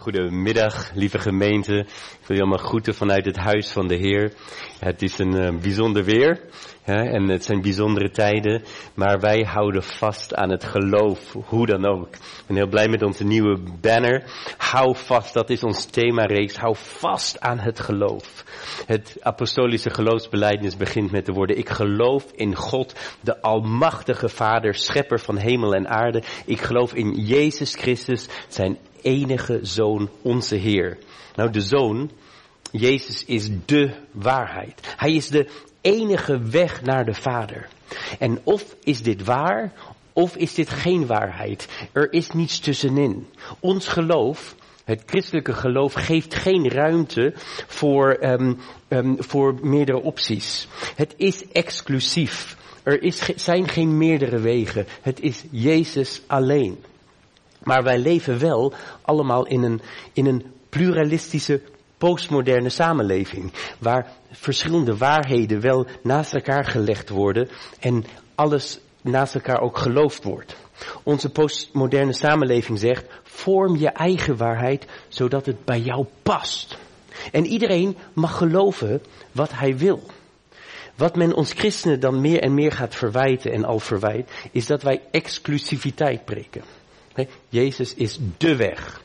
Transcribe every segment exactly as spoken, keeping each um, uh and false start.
Goedemiddag, lieve gemeente. Ik wil je allemaal groeten vanuit het huis van de Heer. Het is een uh, bijzonder weer hè, en het zijn bijzondere tijden. Maar wij houden vast aan het geloof, hoe dan ook. Ik ben heel blij met onze nieuwe banner. Hou vast, dat is ons themareeks. Hou vast aan het geloof. Het apostolische geloofsbelijdenis begint met de woorden: ik geloof in God, de almachtige Vader, schepper van hemel en aarde. Ik geloof in Jezus Christus, zijn enige Zoon, onze Heer. Nou, de Zoon, Jezus, is de waarheid. Hij is de enige weg naar de Vader. En of is dit waar, of is dit geen waarheid? Er is niets tussenin. Ons geloof, het christelijke geloof, geeft geen ruimte voor, um, um, voor meerdere opties. Het is exclusief. Er is, zijn geen meerdere wegen. Het is Jezus alleen. Maar wij leven wel allemaal in een, in een pluralistische, postmoderne samenleving. Waar verschillende waarheden wel naast elkaar gelegd worden en alles naast elkaar ook geloofd wordt. Onze postmoderne samenleving zegt: vorm je eigen waarheid zodat het bij jou past. En iedereen mag geloven wat hij wil. Wat men ons christenen dan meer en meer gaat verwijten en al verwijt, is dat wij exclusiviteit preken. Nee, Jezus is de weg.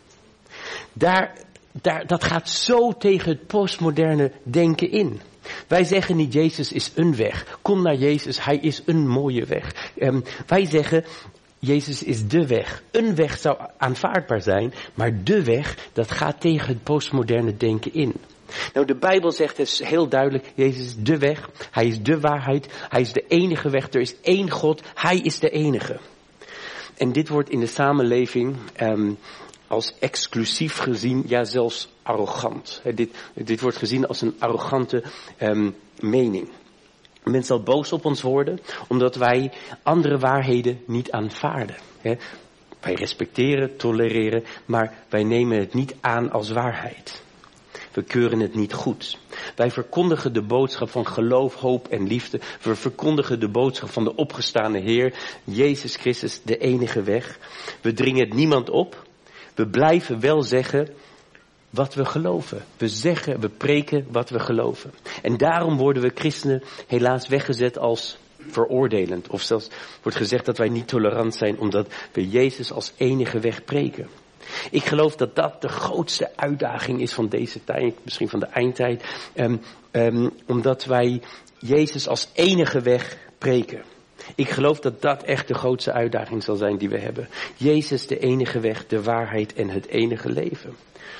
Daar, daar, dat gaat zo tegen het postmoderne denken in. Wij zeggen niet Jezus is een weg. Kom naar Jezus, hij is een mooie weg. Um, wij zeggen Jezus is de weg. Een weg zou aanvaardbaar zijn, maar de weg, dat gaat tegen het postmoderne denken in. Nou, de Bijbel zegt dus heel duidelijk: Jezus is de weg, hij is de waarheid, hij is de enige weg, er is één God, hij is de enige. En dit wordt in de samenleving um, als exclusief gezien, ja zelfs arrogant. He, dit, dit wordt gezien als een arrogante um, mening. Men zal boos op ons worden, omdat wij andere waarheden niet aanvaarden. He, wij respecteren, tolereren, maar wij nemen het niet aan als waarheid. We keuren het niet goed. Wij verkondigen de boodschap van geloof, hoop en liefde. We verkondigen de boodschap van de opgestane Heer, Jezus Christus, de enige weg. We dringen het niemand op. We blijven wel zeggen wat we geloven. We zeggen, we preken wat we geloven. En daarom worden we christenen helaas weggezet als veroordelend. Of zelfs wordt gezegd dat wij niet tolerant zijn omdat we Jezus als enige weg preken. Ik geloof dat dat de grootste uitdaging is van deze tijd, misschien van de eindtijd. Um, um, omdat wij Jezus als enige weg preken. Ik geloof dat dat echt de grootste uitdaging zal zijn die we hebben. Jezus de enige weg, de waarheid en het enige leven.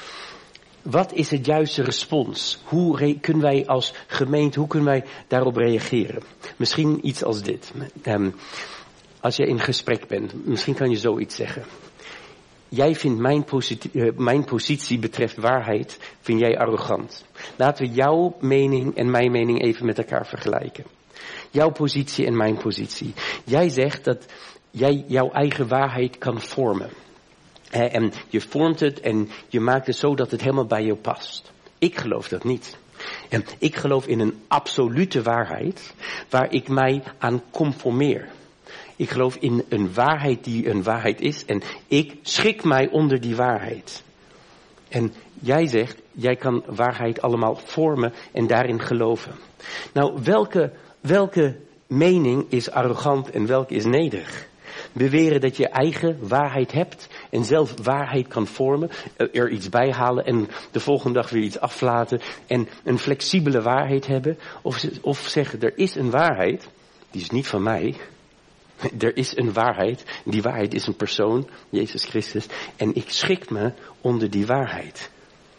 Wat is het juiste respons? Hoe re- kunnen wij als gemeente, hoe kunnen wij daarop reageren? Misschien iets als dit. Um, als je in gesprek bent, misschien kan je zoiets zeggen. Jij vindt mijn positie, uh, mijn positie betreft waarheid, vind jij arrogant. Laten we jouw mening en mijn mening even met elkaar vergelijken. Jouw positie en mijn positie. Jij zegt dat jij jouw eigen waarheid kan vormen. Uh, en je vormt het en je maakt het zo dat het helemaal bij jou past. Ik geloof dat niet. En ik geloof in een absolute waarheid waar ik mij aan conformeer. Ik geloof in een waarheid die een waarheid is en ik schik mij onder die waarheid. En jij zegt, jij kan waarheid allemaal vormen en daarin geloven. Nou, welke, welke mening is arrogant en welke is nederig? Beweren dat je eigen waarheid hebt en zelf waarheid kan vormen, er iets bij halen en de volgende dag weer iets aflaten en een flexibele waarheid hebben. Of, of zeggen, er is een waarheid, die is niet van mij. Er is een waarheid, die waarheid is een persoon, Jezus Christus, en ik schik me onder die waarheid.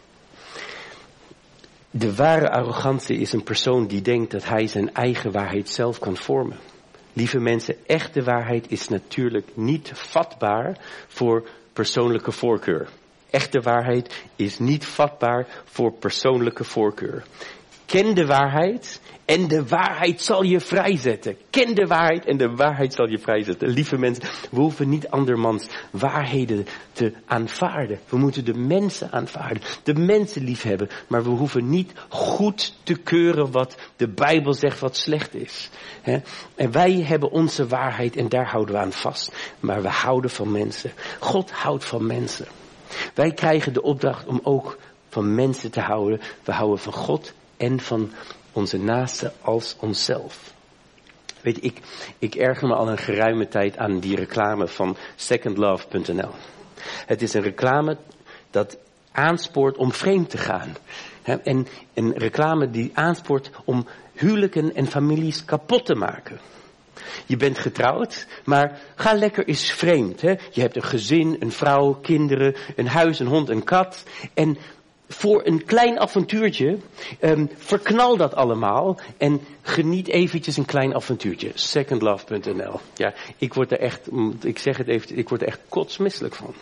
De ware arrogantie is een persoon die denkt dat hij zijn eigen waarheid zelf kan vormen. Lieve mensen, echte waarheid is natuurlijk niet vatbaar voor persoonlijke voorkeur. Echte waarheid is niet vatbaar voor persoonlijke voorkeur. Ken de waarheid en de waarheid zal je vrijzetten. Ken de waarheid en de waarheid zal je vrijzetten. Lieve mensen, we hoeven niet andermans waarheden te aanvaarden. We moeten de mensen aanvaarden, de mensen liefhebben. Maar we hoeven niet goed te keuren wat de Bijbel zegt wat slecht is. He? En wij hebben onze waarheid en daar houden we aan vast. Maar we houden van mensen. God houdt van mensen. Wij krijgen de opdracht om ook van mensen te houden. We houden van God en van onze naasten als onszelf. Weet je, ik, ik erger me al een geruime tijd aan die reclame van second love punt n l. Het is een reclame dat aanspoort om vreemd te gaan. He, en een reclame die aanspoort om huwelijken en families kapot te maken. Je bent getrouwd, maar ga lekker eens vreemd. Hè? Je hebt een gezin, een vrouw, kinderen, een huis, een hond, een kat. En voor een klein avontuurtje, um, verknal dat allemaal en geniet eventjes een klein avontuurtje. second love punt n l. Ja, ik word er echt, ik zeg het even, ik word er echt kotsmisselijk van.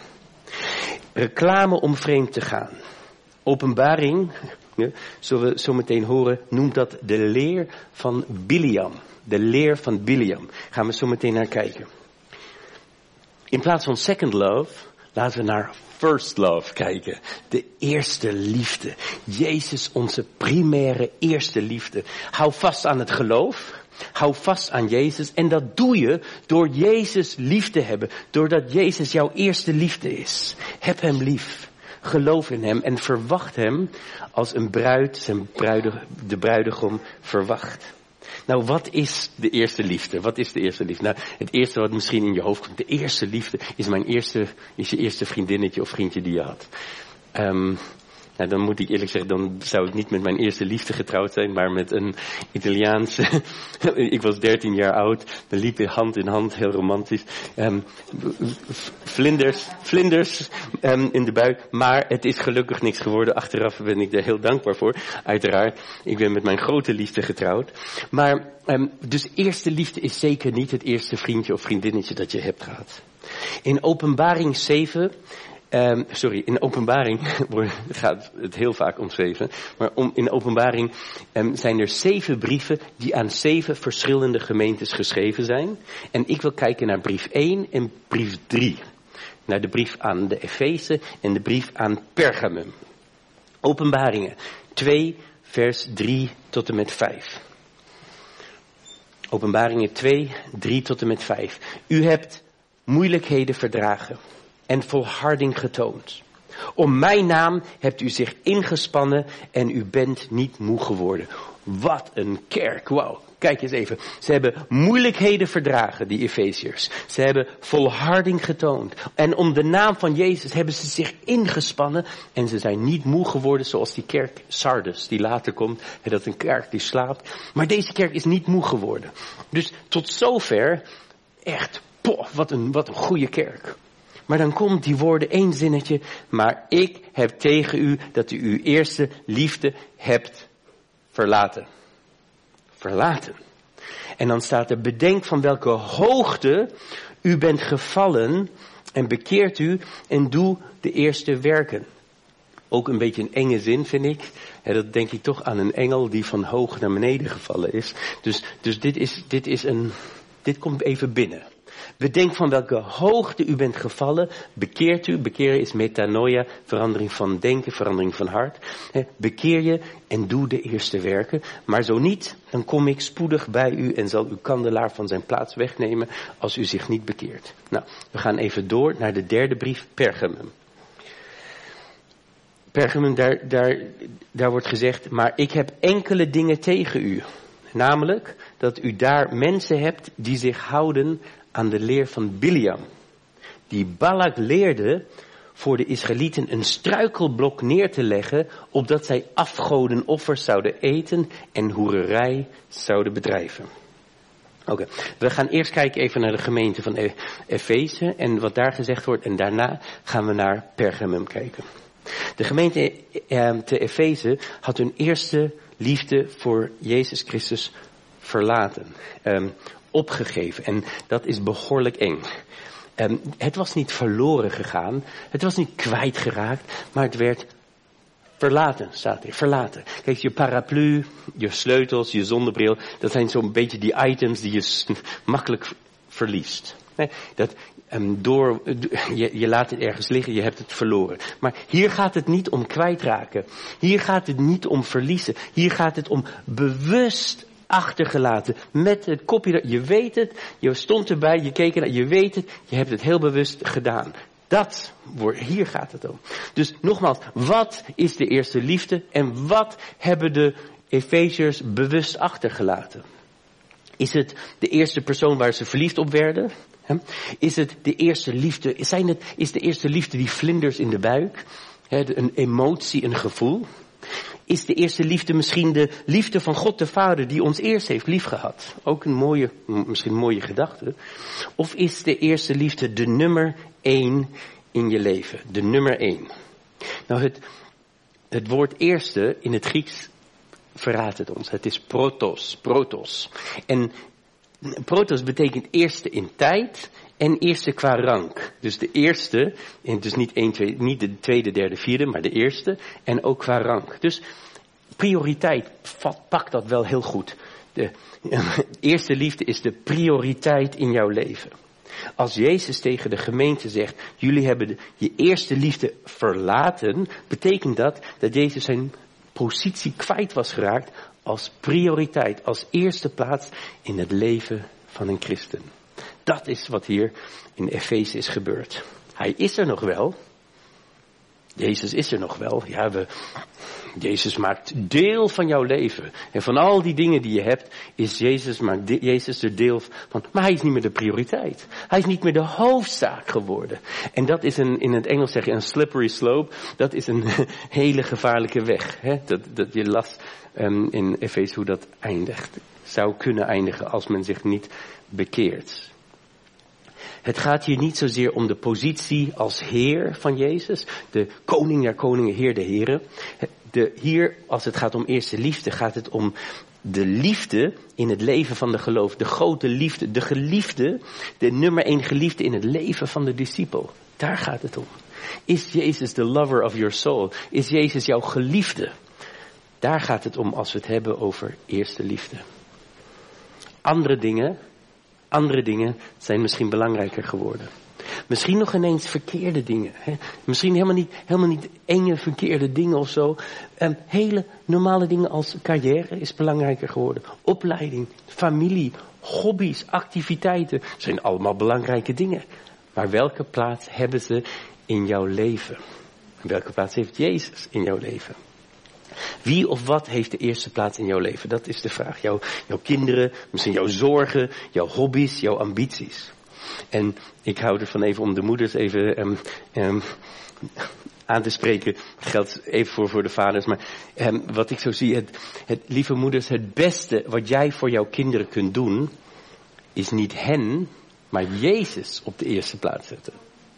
Reclame om vreemd te gaan. Openbaring, ja, zullen we zo meteen horen, noemt dat de leer van Biliam. De leer van Biliam. Gaan we zo meteen naar kijken. In plaats van second love, laten we naar first love kijken. De eerste liefde. Jezus, onze primaire eerste liefde. Hou vast aan het geloof. Hou vast aan Jezus. En dat doe je door Jezus lief te hebben. Doordat Jezus jouw eerste liefde is. Heb hem lief. Geloof in hem en verwacht hem als een bruid zijn bruide, de bruidegom verwacht. Nou, wat is de eerste liefde? Wat is de eerste liefde? Nou, het eerste wat misschien in je hoofd komt. De eerste liefde is mijn eerste, is je eerste vriendinnetje of vriendje die je had. Um, nou, dan moet ik eerlijk zeggen, dan zou ik niet met mijn eerste liefde getrouwd zijn, maar met een Italiaanse. Ik was dertien jaar oud. We liepen hand in hand, heel romantisch. Um, vlinders, vlinders um, in de buik. Maar het is gelukkig niks geworden. Achteraf ben ik er heel dankbaar voor. Uiteraard. Ik ben met mijn grote liefde getrouwd. Maar, um, dus eerste liefde is zeker niet het eerste vriendje of vriendinnetje dat je hebt gehad. In Openbaring zeven... Um, sorry, in Openbaring gaat het heel vaak om zeven. Maar om, in Openbaring um, zijn er zeven brieven die aan zeven verschillende gemeentes geschreven zijn. En ik wil kijken naar brief één en brief drie. Naar de brief aan de Efeze en de brief aan Pergamum. Openbaringen twee, vers drie tot en met vijf. Openbaringen twee, drie tot en met vijf. U hebt moeilijkheden verdragen en volharding getoond. Om mijn naam hebt u zich ingespannen en u bent niet moe geworden. Wat een kerk, wauw. Kijk eens even. Ze hebben moeilijkheden verdragen, die Efeziërs. Ze hebben volharding getoond. En om de naam van Jezus hebben ze zich ingespannen. En ze zijn niet moe geworden zoals die kerk Sardes, die later komt. En dat een kerk die slaapt. Maar deze kerk is niet moe geworden. Dus tot zover, echt, poh, wat een, wat een goede kerk. Maar dan komt die woorden, één zinnetje. Maar ik heb tegen u dat u uw eerste liefde hebt verlaten. Verlaten. En dan staat er, bedenk van welke hoogte u bent gevallen en bekeert u en doe de eerste werken. Ook een beetje een enge zin, vind ik. En dat denk ik toch aan een engel die van hoog naar beneden gevallen is. Dus, dus dit is, dit is een, dit komt even binnen. Bedenk van welke hoogte u bent gevallen, bekeert u. Bekeren is metanoia, verandering van denken, verandering van hart. Bekeer je en doe de eerste werken. Maar zo niet, dan kom ik spoedig bij u en zal uw kandelaar van zijn plaats wegnemen als u zich niet bekeert. Nou, we gaan even door naar de derde brief, Pergamum. Pergamum, daar, daar, daar wordt gezegd, maar ik heb enkele dingen tegen u. Namelijk dat u daar mensen hebt die zich houden aan de leer van Biliam. Die Balak leerde voor de Israëlieten een struikelblok neer te leggen, opdat zij afgodenoffers zouden eten en hoererij zouden bedrijven. Oké, okay. We gaan eerst kijken even naar de gemeente van e- Efeze en wat daar gezegd wordt. En daarna gaan we naar Pergamum kijken. De gemeente eh, te Efeze had hun eerste liefde voor Jezus Christus verlaten. Um, opgegeven. En dat is behoorlijk eng. Um, het was niet verloren gegaan. Het was niet kwijtgeraakt. Maar het werd verlaten, staat hier. Verlaten. Kijk, je paraplu, je sleutels, je zonnebril. Dat zijn zo'n beetje die items die je s- makkelijk verliest. Nee, dat, um, door, je, je laat het ergens liggen, je hebt het verloren. Maar hier gaat het niet om kwijtraken. Hier gaat het niet om verliezen. Hier gaat het om bewust achtergelaten. Met het kopje, je weet het, je stond erbij, je keek ernaar, je weet het, je hebt het heel bewust gedaan. Dat, hier gaat het om. Dus nogmaals, wat is de eerste liefde en wat hebben de Efeziërs bewust achtergelaten? Is het de eerste persoon waar ze verliefd op werden? Is het de eerste liefde, zijn het, is de eerste liefde die vlinders in de buik? Een emotie, een gevoel? Is de eerste liefde misschien de liefde van God de Vader die ons eerst heeft liefgehad? Ook een mooie, misschien een mooie gedachte. Of is de eerste liefde de nummer één in je leven? De nummer één. Nou, het, het woord eerste in het Grieks verraadt het ons. Het is protos, protos. En protos betekent eerste in tijd en eerste qua rank. Dus de eerste, en dus niet, één, twee, niet de tweede, derde, vierde, maar de eerste. En ook qua rank. Dus prioriteit, pak dat wel heel goed. De eerste liefde is de prioriteit in jouw leven. Als Jezus tegen de gemeente zegt, jullie hebben de, je eerste liefde verlaten, betekent dat dat Jezus zijn positie kwijt was geraakt als prioriteit, als eerste plaats in het leven van een christen. Dat is wat hier in Efeze is gebeurd. Hij is er nog wel. Jezus is er nog wel. Ja, we, Jezus maakt deel van jouw leven. En van al die dingen die je hebt, is Jezus, maakt de, Jezus er deel van. Maar hij is niet meer de prioriteit. Hij is niet meer de hoofdzaak geworden. En dat is een, in het Engels zeg je een slippery slope. Dat is een hele gevaarlijke weg. Hè? Dat, dat je las um, in Efeze hoe dat eindigt. Zou kunnen eindigen als men zich niet bekeert. Het gaat hier niet zozeer om de positie als Heer van Jezus. De koning der koningen, Heer der heren. De, hier, als het gaat om eerste liefde, gaat het om de liefde in het leven van de geloof. De grote liefde, de geliefde, de nummer één geliefde in het leven van de discipel. Daar gaat het om. Is Jezus the lover of your soul? Is Jezus jouw geliefde? Daar gaat het om als we het hebben over eerste liefde. Andere dingen... Andere dingen zijn misschien belangrijker geworden. Misschien nog ineens verkeerde dingen. Hè? Misschien helemaal niet, helemaal niet enge verkeerde dingen of zo. Um, hele normale dingen als carrière is belangrijker geworden. Opleiding, familie, hobby's, activiteiten zijn allemaal belangrijke dingen. Maar welke plaats hebben ze in jouw leven? Welke plaats heeft Jezus in jouw leven? Wie of wat heeft de eerste plaats in jouw leven? Dat is de vraag. Jouw, jouw kinderen, misschien jouw zorgen, jouw hobby's, jouw ambities. En ik hou ervan even om de moeders even um, um, aan te spreken. Geldt even voor, voor de vaders. Maar um, wat ik zo zie, het, het, lieve moeders, het beste wat jij voor jouw kinderen kunt doen, is niet hen, maar Jezus op de eerste plaats zetten.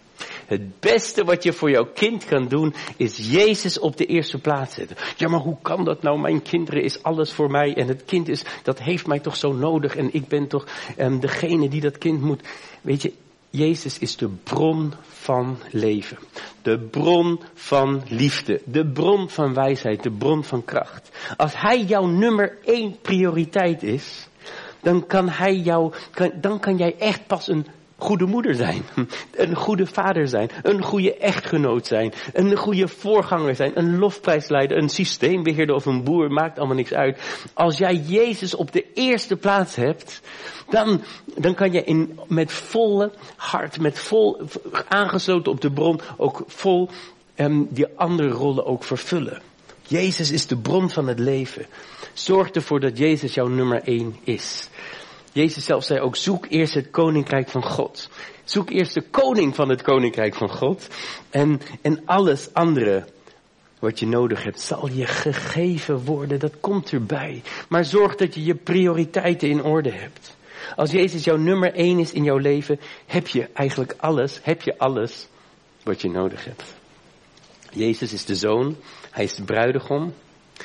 Het beste wat je voor jouw kind kan doen, is Jezus op de eerste plaats zetten. Ja, maar hoe kan dat nou? Mijn kinderen is alles voor mij. En het kind is, dat heeft mij toch zo nodig. En ik ben toch um, degene die dat kind moet. Weet je, Jezus is de bron van leven. De bron van liefde. De bron van wijsheid. De bron van kracht. Als hij jouw nummer één prioriteit is, dan kan hij jou, kan, dan kan jij echt pas een goede moeder zijn, een goede vader zijn, een goede echtgenoot zijn, een goede voorganger zijn, een lofprijsleider, een systeembeheerder of een boer, maakt allemaal niks uit. Als jij Jezus op de eerste plaats hebt, dan, dan kan je in, met volle hart, met vol, aangesloten op de bron, ook vol um, die andere rollen ook vervullen. Jezus is de bron van het leven. Zorg ervoor dat Jezus jouw nummer één is. Jezus zelf zei ook, zoek eerst het koninkrijk van God. Zoek eerst de koning van het koninkrijk van God. En, en alles andere wat je nodig hebt, zal je gegeven worden. Dat komt erbij. Maar zorg dat je je prioriteiten in orde hebt. Als Jezus jouw nummer één is in jouw leven, heb je eigenlijk alles, heb je alles wat je nodig hebt. Jezus is de zoon, hij is de bruidegom.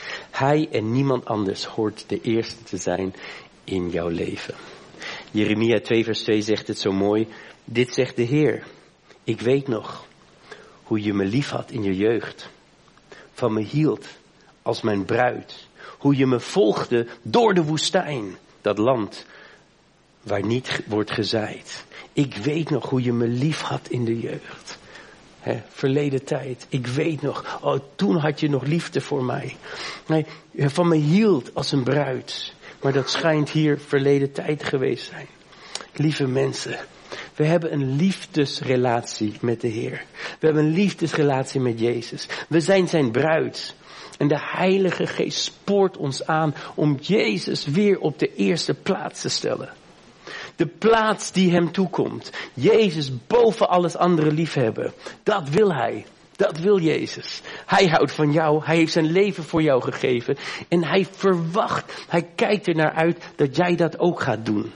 Hij en niemand anders hoort de eerste te zijn in jouw leven. Jeremia twee vers twee zegt het zo mooi. Dit zegt de Heer. Ik weet nog hoe je me lief had in je jeugd. Van me hield als mijn bruid. Hoe je me volgde door de woestijn. Dat land waar niet wordt gezaaid. Ik weet nog hoe je me lief had in de jeugd. He, verleden tijd. Ik weet nog. Oh, toen had je nog liefde voor mij. Nee, van me hield als een bruid. Maar dat schijnt hier verleden tijd geweest zijn. Lieve mensen, We hebben een liefdesrelatie met de Heer. We hebben een liefdesrelatie met Jezus. We zijn zijn bruid. En de Heilige Geest spoort ons aan om Jezus weer op de eerste plaats te stellen. De plaats die hem toekomt. Jezus boven alles andere liefhebben. Dat wil hij. Dat wil Jezus. Hij houdt van jou. Hij heeft zijn leven voor jou gegeven. En hij verwacht. Hij kijkt er naar uit dat jij dat ook gaat doen.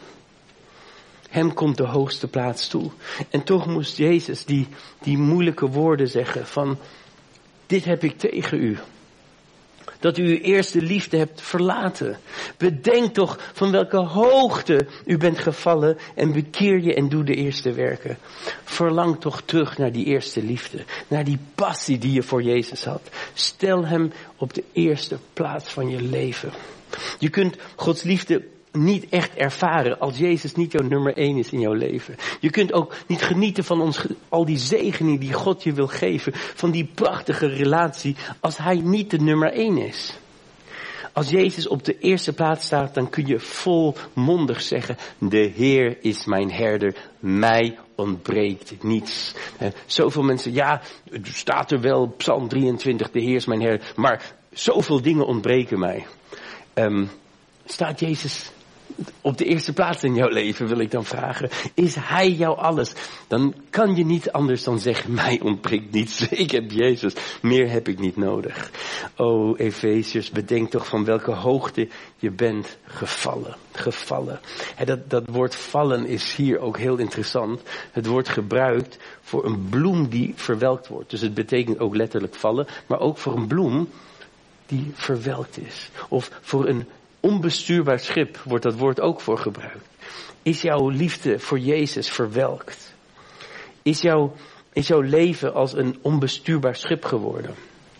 Hem komt de hoogste plaats toe. En toch moest Jezus die, die moeilijke woorden zeggen van, dit heb ik tegen u. Dat u uw eerste liefde hebt verlaten. Bedenk toch van welke hoogte u bent gevallen en bekeer je en doe de eerste werken. Verlang toch terug naar die eerste liefde. Naar die passie die je voor Jezus had. Stel hem op de eerste plaats van je leven. Je kunt Gods liefde niet echt ervaren als Jezus niet jouw nummer één is in jouw leven. Je kunt ook niet genieten van ons, al die zegeningen die God je wil geven. Van die prachtige relatie als hij niet de nummer één is. Als Jezus op de eerste plaats staat, dan kun je volmondig zeggen, de Heer is mijn herder, mij ontbreekt niets. Eh, zoveel mensen, ja, het staat er wel, Psalm drieëntwintig, de Heer is mijn herder, maar zoveel dingen ontbreken mij. Um, staat Jezus op de eerste plaats in jouw leven, wil ik dan vragen. Is hij jouw alles? Dan kan je niet anders dan zeggen, mij ontbreekt niets. Ik heb Jezus. Meer heb ik niet nodig. O, Efeziërs, bedenk toch van welke hoogte je bent gevallen. Gevallen. En dat, dat woord vallen is hier ook heel interessant. Het wordt gebruikt voor een bloem die verwelkt wordt. Dus het betekent ook letterlijk vallen. Maar ook voor een bloem die verwelkt is. Of voor een onbestuurbaar schip wordt dat woord ook voor gebruikt. Is jouw liefde voor Jezus verwelkt? Is jouw, is jouw leven als een onbestuurbaar schip geworden?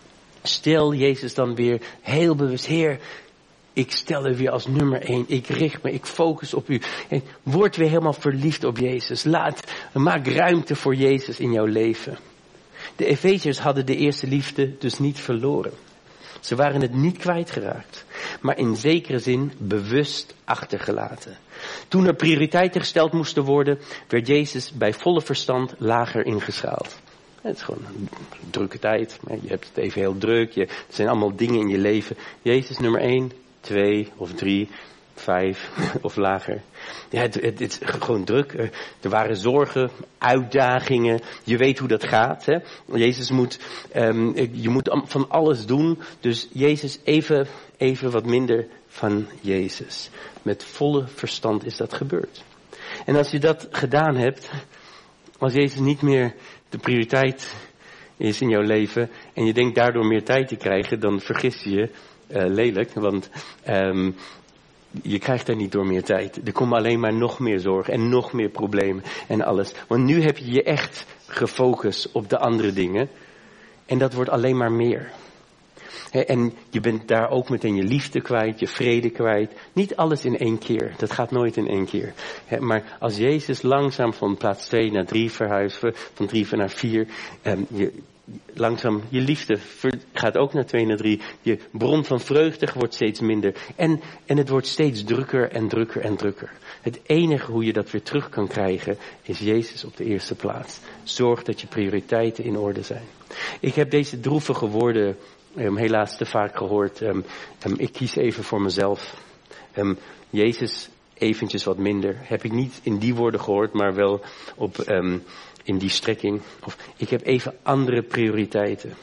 Stel Jezus dan weer heel bewust, Heer, ik stel u weer als nummer één. Ik richt me, ik focus op u. En word weer helemaal verliefd op Jezus. Laat, maak ruimte voor Jezus in jouw leven. De Efeziërs hadden de eerste liefde dus niet verloren. Ze waren het niet kwijtgeraakt, maar in zekere zin bewust achtergelaten. Toen er prioriteiten gesteld moesten worden, werd Jezus bij volle verstand lager ingeschaald. Het is gewoon een drukke tijd, je hebt het even heel druk, je, het zijn allemaal dingen in je leven. Jezus nummer één, twee of drie, vijf of lager. Ja, het, het, het is gewoon druk. Er waren zorgen, uitdagingen. Je weet hoe dat gaat. Hè? Jezus moet, um, je moet van alles doen. Dus Jezus even, even wat minder van Jezus. Met volle verstand is dat gebeurd. En als je dat gedaan hebt, als Jezus niet meer de prioriteit is in jouw leven en je denkt daardoor meer tijd te krijgen, dan vergis je je uh, lelijk. Want um, je krijgt daar niet door meer tijd. Er komen alleen maar nog meer zorgen en nog meer problemen en alles. Want nu heb je je echt gefocust op de andere dingen. En dat wordt alleen maar meer. He, en je bent daar ook meteen je liefde kwijt, je vrede kwijt. Niet alles in één keer. Dat gaat nooit in één keer. He, maar als Jezus langzaam van plaats twee naar drie verhuist, van drie naar vier, um, je, langzaam je liefde gaat ook naar twee naar drie. Je bron van vreugde wordt steeds minder. En, en het wordt steeds drukker en drukker en drukker. Het enige hoe je dat weer terug kan krijgen is Jezus op de eerste plaats. Zorg dat je prioriteiten in orde zijn. Ik heb deze droevige woorden um, helaas te vaak gehoord. Um, um, ik kies even voor mezelf. Um, Jezus eventjes wat minder. Heb ik niet in die woorden gehoord, maar wel op Um, in die strekking. Of ik heb even andere prioriteiten.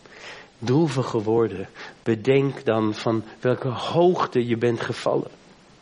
Droevige woorden. Bedenk dan van welke hoogte je bent gevallen.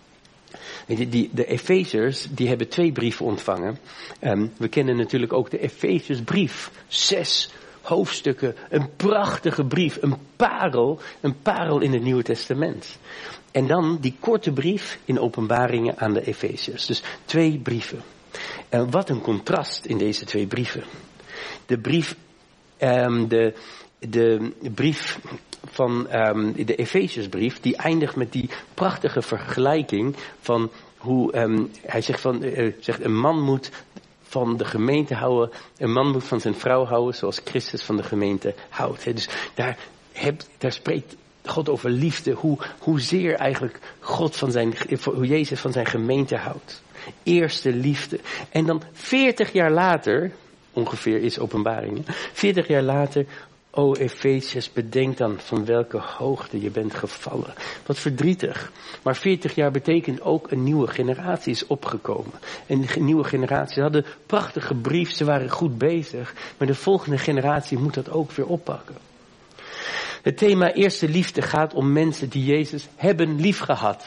Die, die, de Efeziërs, die hebben twee brieven ontvangen. Um, we kennen natuurlijk ook de Efeziërsbrief. Zes hoofdstukken. Een prachtige brief. Een parel. Een parel in het Nieuwe Testament. En dan die korte brief in Openbaringen aan de Efeziërs. Dus twee brieven. En wat een contrast in deze twee brieven. De brief, um, de, de brief van um, de Efeziërsbrief, die eindigt met die prachtige vergelijking van hoe um, hij zegt van, uh, zegt een man moet van de gemeente houden, een man moet van zijn vrouw houden zoals Christus van de gemeente houdt. He, dus daar, heb, daar spreekt God over liefde. Hoe, hoezeer eigenlijk God van zijn, hoe Jezus van zijn gemeente houdt. Eerste liefde. En dan veertig jaar later, ongeveer is Openbaring. veertig jaar later, o Efeziërs, bedenk dan van welke hoogte je bent gevallen. Wat verdrietig. Maar veertig jaar betekent ook een nieuwe generatie is opgekomen. En een nieuwe generatie, ze hadden prachtige brief, ze waren goed bezig. Maar de volgende generatie moet dat ook weer oppakken. Het thema eerste liefde gaat om mensen die Jezus hebben liefgehad.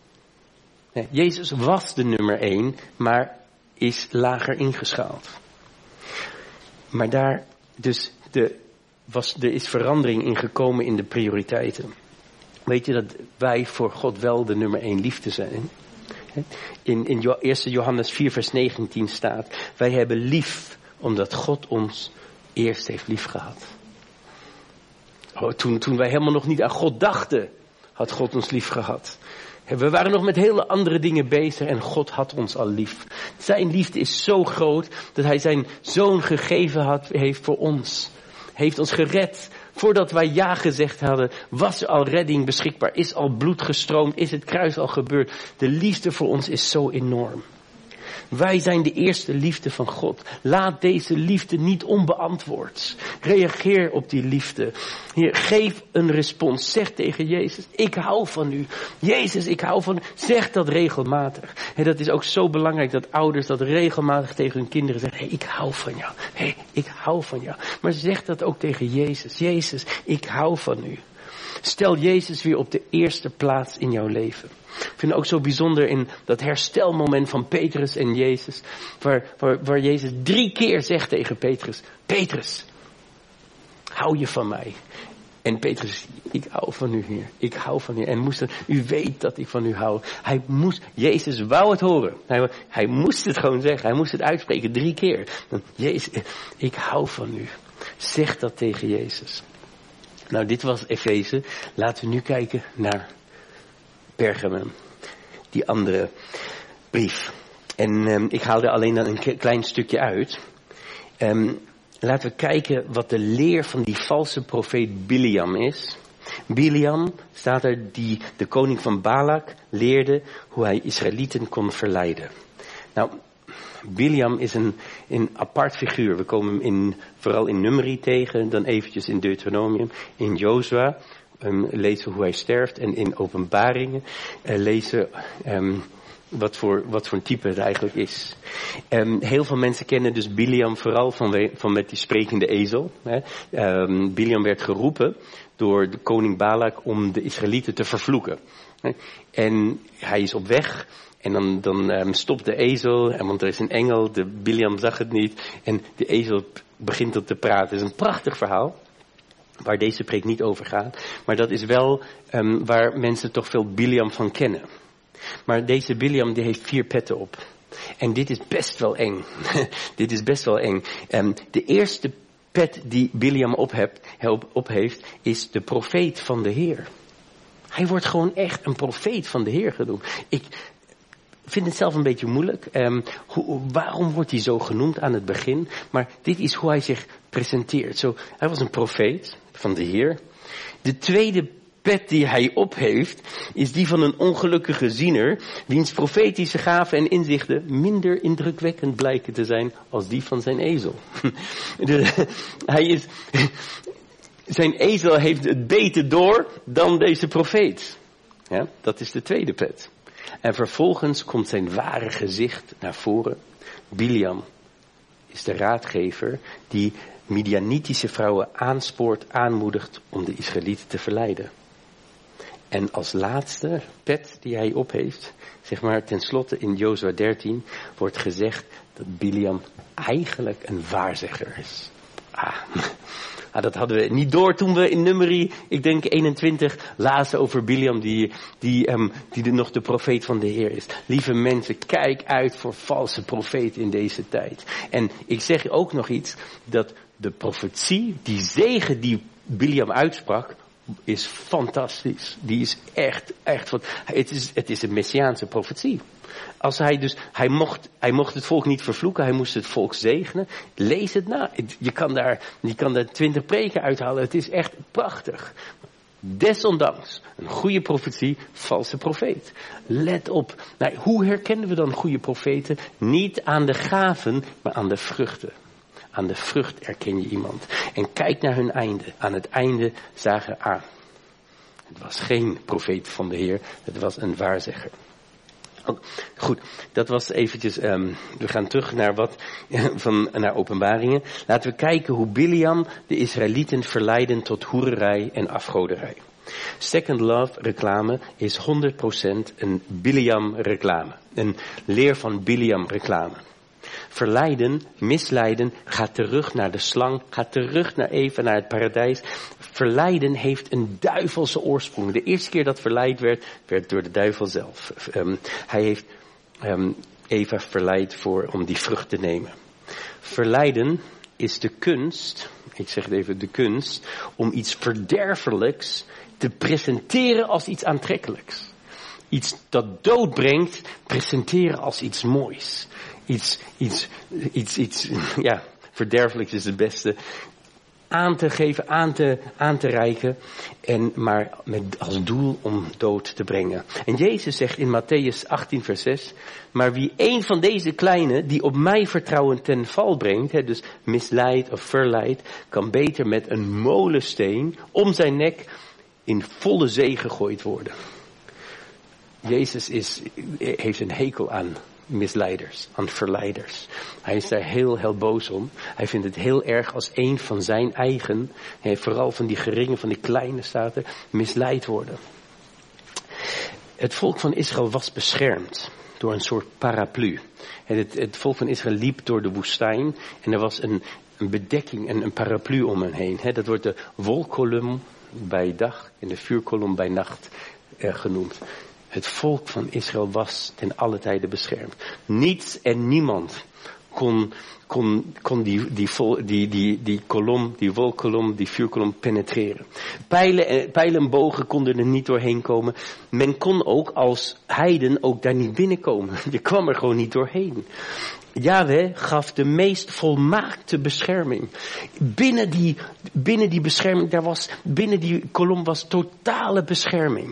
Jezus was de nummer één, maar is lager ingeschaald. Maar daar dus de, was, er is verandering in gekomen in de prioriteiten. Weet je dat wij voor God wel de nummer één liefde zijn? In, in eerste Johannes vier vers negentien staat, wij hebben lief omdat God ons eerst heeft lief gehad. Oh, toen, toen wij helemaal nog niet aan God dachten, had God ons lief gehad. We waren nog met hele andere dingen bezig en God had ons al lief. Zijn liefde is zo groot dat hij zijn zoon gegeven had, heeft voor ons. Heeft ons gered. Voordat wij ja gezegd hadden, was er al redding beschikbaar. Is al bloed gestroomd, is het kruis al gebeurd. De liefde voor ons is zo enorm. Wij zijn de eerste liefde van God. Laat deze liefde niet onbeantwoord. Reageer op die liefde. Heer, geef een respons. Zeg tegen Jezus, ik hou van u. Jezus, ik hou van u. Zeg dat regelmatig. En dat is ook zo belangrijk dat ouders dat regelmatig tegen hun kinderen zeggen. Hey, ik hou van jou. Hey, ik hou van jou. Maar zeg dat ook tegen Jezus. Jezus, ik hou van u. Stel Jezus weer op de eerste plaats in jouw leven. Ik vind het ook zo bijzonder in dat herstelmoment van Petrus en Jezus. Waar, waar, waar Jezus drie keer zegt tegen Petrus. Petrus, hou je van mij? En Petrus, ik hou van u, Heer. Ik hou van u. En moest er, u weet dat ik van u hou. Hij moest, Jezus wou het horen. Hij, hij moest het gewoon zeggen. Hij moest het uitspreken drie keer. Jezus, ik hou van u. Zeg dat tegen Jezus. Nou, dit was Efeze. Laten we nu kijken naar Pergamum. Die andere brief. En um, ik haal er alleen dan een k- klein stukje uit. Um, laten we kijken wat de leer van die valse profeet Biliam is. Biliam, staat er, die de koning van Balak leerde hoe hij Israëlieten kon verleiden. Nou, Biliam is een, een apart figuur. We komen hem in, vooral in Numeri tegen, dan eventjes in Deuteronomium. In Jozua um, lezen we hoe hij sterft. En in Openbaringen uh, lezen um, wat, voor, wat voor een type het eigenlijk is. Um, heel veel mensen kennen dus Biliam vooral van, van met die sprekende ezel. Hè. Um, Biliam werd geroepen door de koning Balak om de Israëlieten te vervloeken. En hij is op weg. En dan, dan um, stopt de ezel, en want er is een engel, de Biliam zag het niet. En de ezel begint tot te praten. Het is een prachtig verhaal, waar deze preek niet over gaat. Maar dat is wel um, waar mensen toch veel Biliam van kennen. Maar deze Biliam die heeft vier petten op. En dit is best wel eng. dit is best wel eng. Um, de eerste pet die Biliam op, hebt, op, op heeft, is de profeet van de Heer. Hij wordt gewoon echt een profeet van de Heer genoemd. Ik vind het zelf een beetje moeilijk. Um, hoe, waarom wordt hij zo genoemd aan het begin? Maar dit is hoe hij zich presenteert. Zo, hij was een profeet van de Heer. De tweede pet die hij op heeft, is die van een ongelukkige ziener, wiens profetische gaven en inzichten minder indrukwekkend blijken te zijn als die van zijn ezel. De, hij is, zijn ezel heeft het beter door dan deze profeet. Ja, dat is de tweede pet. En vervolgens komt zijn ware gezicht naar voren. Biliam is de raadgever die Midianitische vrouwen aanspoort, aanmoedigt om de Israëlieten te verleiden. En als laatste pet die hij op heeft, zeg maar tenslotte in Jozua dertien, wordt gezegd dat Biliam eigenlijk een waarzegger is. Ah, ah, dat hadden we niet door toen we in Numeri, ik denk eenentwintig, lazen over Biliam die, die, um, die de, nog de profeet van de Heer is. Lieve mensen, kijk uit voor valse profeten in deze tijd. En ik zeg ook nog iets, dat de profetie, die zegen die Biliam uitsprak, is fantastisch. Die is echt, echt, het is, het is een messiaanse profetie. Als hij dus, hij mocht, hij mocht het volk niet vervloeken, hij moest het volk zegenen. Lees het na. Je kan daar, je kan daar twintig preken uithalen. Het is echt prachtig. Desondanks, een goede profetie, valse profeet. Let op. Nou, hoe herkennen we dan goede profeten? Niet aan de gaven, maar aan de vruchten. Aan de vrucht herken je iemand. En kijk naar hun einde. Aan het einde zagen aan. Het was geen profeet van de Heer, het was een waarzegger. Oh, goed, dat was eventjes, um, we gaan terug naar wat, van, naar Openbaringen. Laten we kijken hoe Bileam de Israëlieten verleiden tot hoererij en afgoderij. Second Love reclame is honderd procent een Bileam reclame. Een leer van Bileam reclame. Verleiden, misleiden, gaat terug naar de slang, gaat terug naar Eva, naar het paradijs. Verleiden heeft een duivelse oorsprong. De eerste keer dat verleid werd, werd door de duivel zelf. Um, hij heeft um, Eva verleid voor, om die vrucht te nemen. Verleiden is de kunst, ik zeg het even, de kunst, om iets verderfelijks te presenteren als iets aantrekkelijks. Iets dat dood brengt, presenteren als iets moois. Iets, iets, iets, iets, ja, verderfelijks is het beste. Aan te geven, aan te, aan te reiken. En maar met als doel om dood te brengen. En Jezus zegt in Matthäus achttien vers zes. Maar wie een van deze kleine die op mij vertrouwen ten val brengt. Hè, dus misleidt of verleidt. Kan beter met een molensteen om zijn nek in volle zee gegooid worden. Jezus is, heeft een hekel aan misleiders, aan verleiders. Hij is daar heel, heel boos om. Hij vindt het heel erg als een van zijn eigen, vooral van die geringe, van die kleine staten, misleid worden. Het volk van Israël was beschermd door een soort paraplu. Het, het volk van Israël liep door de woestijn en er was een, een bedekking, een, een paraplu om hen heen. Dat wordt de wolkolom bij dag en de vuurkolom bij nacht eh, genoemd. Het volk van Israël was ten alle tijde beschermd. Niets en niemand kon, kon, kon die, die, vol, die, die, die kolom, die wolkolom, die vuurkolom penetreren. Pijlen, pijlen en bogen konden er niet doorheen komen. Men kon ook als heiden ook daar niet binnenkomen. Je kwam er gewoon niet doorheen. Yahweh gaf de meest volmaakte bescherming. Binnen die, binnen die bescherming, daar was, binnen die kolom was totale bescherming.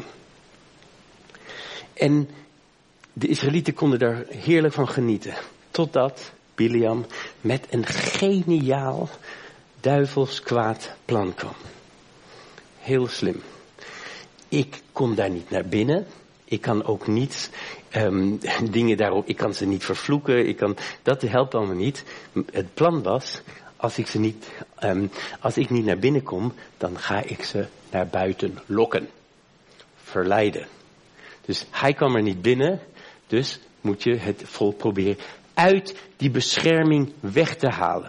En de Israëlieten konden daar heerlijk van genieten. Totdat Bileam met een geniaal duivels kwaad plan kwam. Heel slim. Ik kom daar niet naar binnen. Ik kan ook niet um, dingen daarop, ik kan ze niet vervloeken. Ik kan, dat helpt allemaal niet. Het plan was, als ik ze niet, um, als ik niet naar binnen kom, dan ga ik ze naar buiten lokken. Verleiden. Dus hij kwam er niet binnen, dus moet je het volk proberen uit die bescherming weg te halen.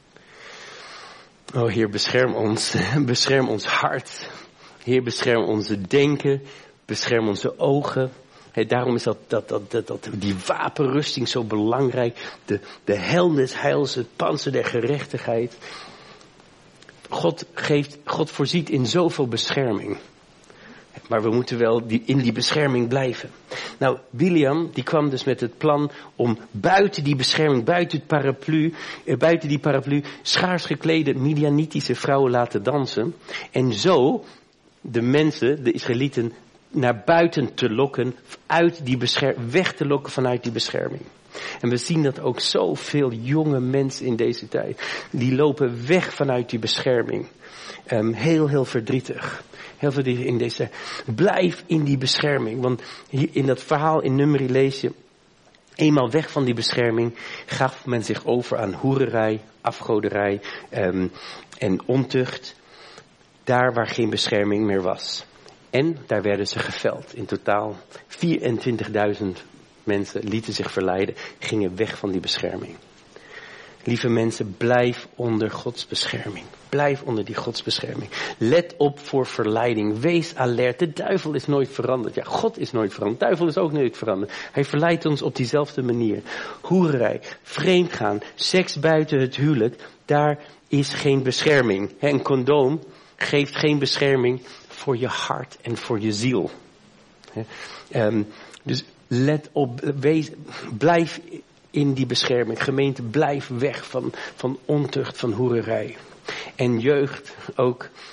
Oh Heer, bescherm ons, bescherm ons hart. Heer, bescherm onze denken, bescherm onze ogen. He, daarom is dat, dat, dat, dat, dat, die wapenrusting zo belangrijk. De, de helm des heils, het pantser der gerechtigheid. God geeft, God voorziet in zoveel bescherming. Maar we moeten wel die, in die bescherming blijven. Nou, Bileam die kwam dus met het plan om buiten die bescherming, buiten, het paraplu, eh, buiten die paraplu, schaars geklede Midianitische vrouwen laten dansen. En zo de mensen, de Israëlieten, naar buiten te lokken, uit die bescherming, weg te lokken vanuit die bescherming. En we zien dat ook zoveel jonge mensen in deze tijd, die lopen weg vanuit die bescherming. Um, heel, heel verdrietig. Heel veel in deze, blijf in die bescherming. Want hier in dat verhaal in Numeri lees je, eenmaal weg van die bescherming, gaf men zich over aan hoererij, afgoderij um, en ontucht. Daar waar geen bescherming meer was. En daar werden ze geveld. In totaal vierentwintigduizend mensen lieten zich verleiden, gingen weg van die bescherming. Lieve mensen, blijf onder Gods bescherming. Blijf onder die Gods bescherming. Let op voor verleiding. Wees alert. De duivel is nooit veranderd. Ja, God is nooit veranderd. De duivel is ook nooit veranderd. Hij verleidt ons op diezelfde manier. Hoererij, vreemdgaan, seks buiten het huwelijk. Daar is geen bescherming. Een condoom geeft geen bescherming voor je hart en voor je ziel. Um, dus let op. Wees, blijf in die bescherming. Gemeente, blijf weg van, van ontucht, van hoererij. En jeugd ook.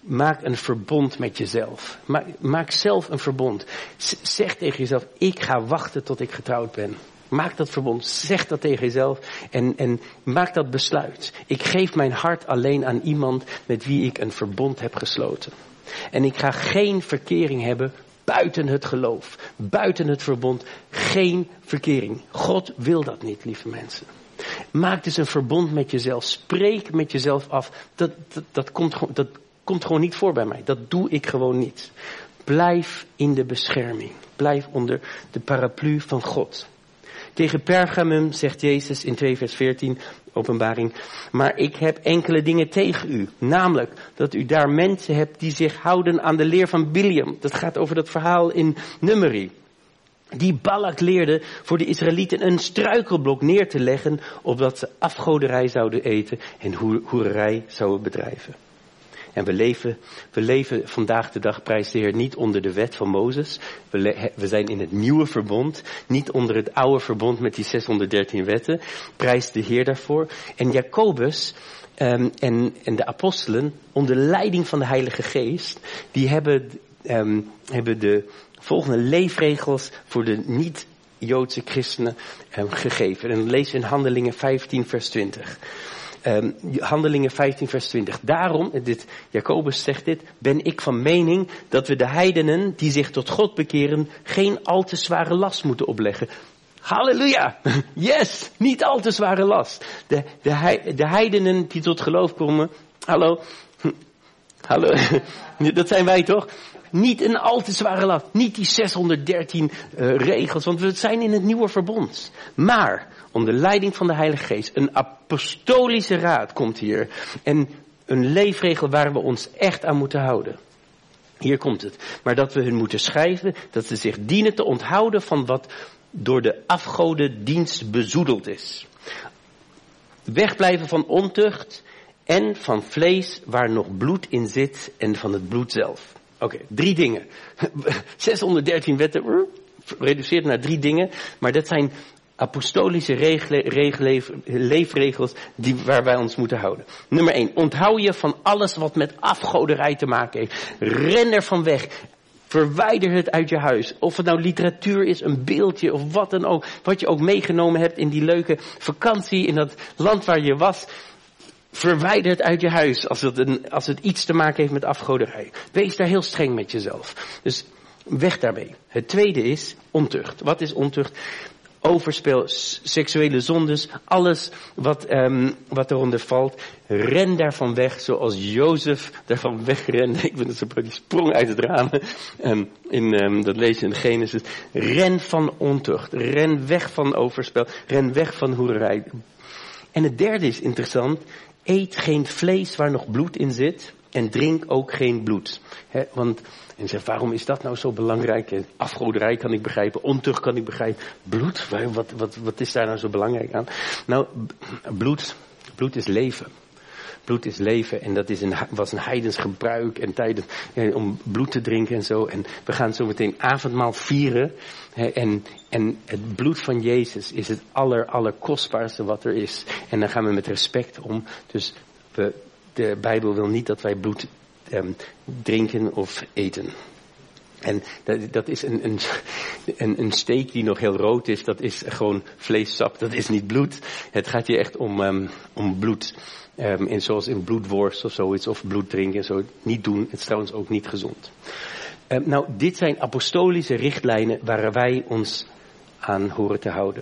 Maak een verbond met jezelf. Maak, maak zelf een verbond. Z- zeg tegen jezelf, ik ga wachten tot ik getrouwd ben. Maak dat verbond. Zeg dat tegen jezelf. En, en maak dat besluit. Ik geef mijn hart alleen aan iemand met wie ik een verbond heb gesloten. En ik ga geen verkering hebben buiten het geloof. Buiten het verbond. Geen verkering. God wil dat niet, lieve mensen. Maak dus een verbond met jezelf. Spreek met jezelf af. Dat, dat, dat, komt, dat komt gewoon niet voor bij mij. Dat doe ik gewoon niet. Blijf in de bescherming. Blijf onder de paraplu van God. Tegen Pergamum zegt Jezus in twee vers veertien, openbaring. Maar ik heb enkele dingen tegen u. Namelijk dat u daar mensen hebt die zich houden aan de leer van Biliam. Dat gaat over dat verhaal in Numeri. Die Balak leerde voor de Israëlieten een struikelblok neer te leggen, opdat ze afgoderij zouden eten en hoererij zouden bedrijven. En we leven, we leven vandaag de dag, prijs de Heer, niet onder de wet van Mozes. We, le- we zijn in het nieuwe verbond, niet onder het oude verbond met die zeshonderddertien wetten. Prijs de Heer daarvoor. En Jacobus um, en, en de apostelen, onder leiding van de Heilige Geest, die hebben, um, hebben de volgende leefregels voor de niet-Joodse christenen um, gegeven. En dan lezen we in Handelingen vijftien vers twintig. Um, Handelingen vijftien vers twintig. Daarom, dit, Jacobus zegt dit, ben ik van mening dat we de heidenen die zich tot God bekeren geen al te zware last moeten opleggen. Halleluja! Yes! Niet al te zware last. De, de, de heidenen die tot geloof komen, hallo, hallo, dat zijn wij toch? Niet een al te zware last. Niet die zeshonderddertien uh, regels, want we zijn in het nieuwe verbond. Maar onder leiding van de Heilige Geest, een apostolische raad komt hier. En een leefregel waar we ons echt aan moeten houden. Hier komt het. Maar dat we hun moeten schrijven, dat ze zich dienen te onthouden van wat door de afgodendienst bezoedeld is. Wegblijven van ontucht en van vlees waar nog bloed in zit en van het bloed zelf. Oké, okay, drie dingen. zeshonderddertien wetten, reduceert naar drie dingen. Maar dat zijn apostolische regel, regel, leefregels die, waar wij ons moeten houden. Nummer één, onthoud je van alles wat met afgoderij te maken heeft. Ren er van weg. Verwijder het uit je huis. Of het nou literatuur is, een beeldje of wat dan ook. Wat je ook meegenomen hebt in die leuke vakantie in dat land waar je was. Verwijder het uit je huis als het, een, als het iets te maken heeft met afgoderij. Wees daar heel streng met jezelf. Dus weg daarmee. Het tweede is ontucht. Wat is ontucht? Overspel, seksuele zondes, alles wat, um, wat eronder valt. Ren daarvan weg zoals Jozef daarvan wegrende. Ik vind het zo die sprong uit het raam. Um, in, um, dat lees je in Genesis. Ren van ontucht. Ren weg van overspel. Ren weg van hoererij. En het derde is interessant. Eet geen vlees waar nog bloed in zit. En drink ook geen bloed. He, want, en zeg, waarom is dat nou zo belangrijk? Afgoderij kan ik begrijpen. Ontucht kan ik begrijpen. Bloed? Wat, wat, wat is daar nou zo belangrijk aan? Nou, bloed, bloed is leven. Bloed is leven en dat is een, was een heidens gebruik en tijden eh, om bloed te drinken en zo. En we gaan zo meteen avondmaal vieren. Hè, en, en het bloed van Jezus is het aller, aller kostbaarste wat er is. En daar gaan we met respect om. Dus we, de Bijbel wil niet dat wij bloed eh, drinken of eten. En dat, dat is een, een, een, een steak die nog heel rood is. Dat is gewoon vleessap. Dat is niet bloed. Het gaat hier echt om, um, om bloed. Um, en zoals in bloedworst of zoiets. Of bloed drinken en zo. Niet doen. Het is trouwens ook niet gezond. Um, nou, dit zijn apostolische richtlijnen waar wij ons aan horen te houden.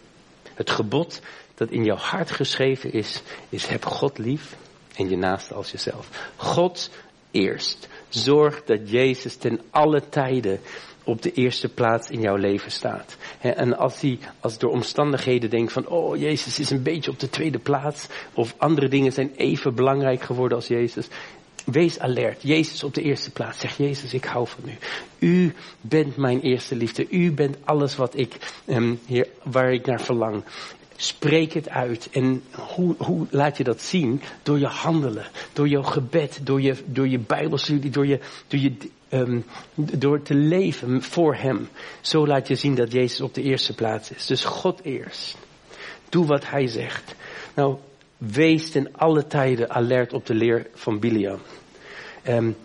Het gebod dat in jouw hart geschreven is. Is heb God lief en je naaste als jezelf. God eerst. Zorg dat Jezus ten alle tijden op de eerste plaats in jouw leven staat. En als hij, als door omstandigheden denkt van, oh, Jezus is een beetje op de tweede plaats, of andere dingen zijn even belangrijk geworden als Jezus, wees alert. Jezus op de eerste plaats. Zeg, Jezus, ik hou van u. U bent mijn eerste liefde. U bent alles wat ik, um, hier, waar ik naar verlang. Spreek het uit. En hoe, hoe laat je dat zien? Door je handelen. Door jouw gebed. Door je, door je bijbelstudie. Door, je, door, je, um, door te leven voor hem. Zo laat je zien dat Jezus op de eerste plaats is. Dus God eerst. Doe wat hij zegt. Nou, wees ten alle tijden alert op de leer van Biliam. Um,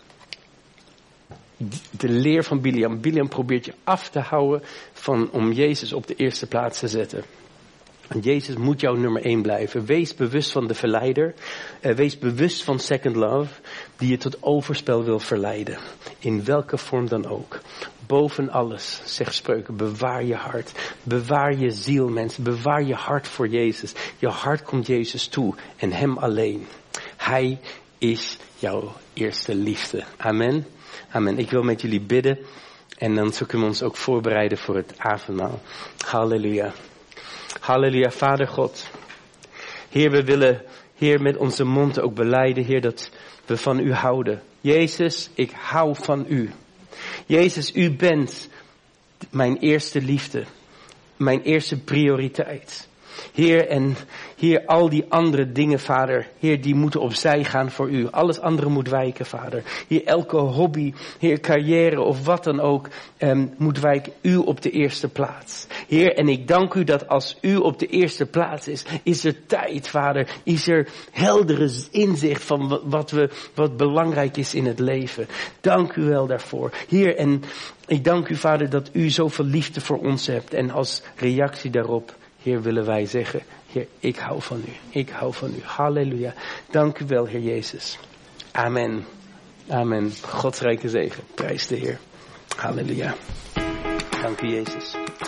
de leer van Biliam. Biliam probeert je af te houden van om Jezus op de eerste plaats te zetten. En Jezus moet jouw nummer één blijven. Wees bewust van de verleider. Uh, wees bewust van second love. Die je tot overspel wil verleiden. In welke vorm dan ook. Boven alles, zegt Spreuken, bewaar je hart. Bewaar je ziel, mensen. Bewaar je hart voor Jezus. Je hart komt Jezus toe. En hem alleen. Hij is jouw eerste liefde. Amen. Amen. Ik wil met jullie bidden. En dan zo kunnen we ons ook voorbereiden voor het avondmaal. Halleluja. Halleluja, Vader God. Heer, we willen, Heer, met onze mond ook belijden, Heer, dat we van u houden. Jezus, ik hou van u. Jezus, u bent mijn eerste liefde. Mijn eerste prioriteit. Heer, en Heer, al die andere dingen, Vader, Heer, die moeten opzij gaan voor u. Alles andere moet wijken, Vader. Heer, elke hobby, Heer, carrière of wat dan ook, um, moet wijken. U op de eerste plaats. Heer, en ik dank u dat als u op de eerste plaats is, is er tijd, Vader. Is er heldere inzicht van wat, we, wat belangrijk is in het leven. Dank u wel daarvoor. Heer, en ik dank u, Vader, dat u zoveel liefde voor ons hebt. En als reactie daarop, Heer, willen wij zeggen, Heer, ik hou van u. Ik hou van u. Halleluja. Dank u wel, Heer Jezus. Amen. Amen. Gods rijke zegen. Prijs de Heer. Halleluja. Dank u, Jezus.